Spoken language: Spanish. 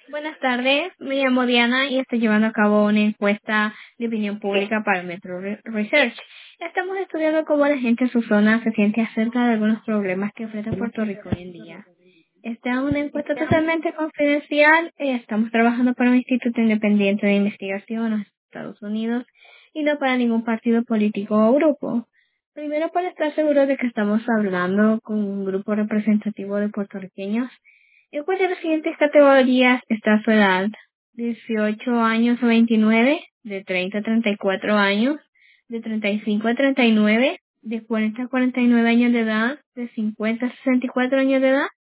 Buenas tardes, me llamo Diana y estoy llevando a cabo una encuesta de opinión pública para el Metro Research. Estamos estudiando cómo la gente en su zona se siente acerca de algunos problemas que enfrenta Puerto Rico hoy en día. Esta es una encuesta totalmente confidencial. Estamos trabajando para un instituto independiente de investigación en los Estados Unidos y no para ningún partido político o grupo. Primero, para estar seguros de que estamos hablando con un grupo representativo de puertorriqueños, ¿en cuál de las siguientes categorías está su edad? 18 años a 29, de 30 a 34 años, de 35 a 39, de 40 a 49 años de edad, de 50 a 64 años de edad.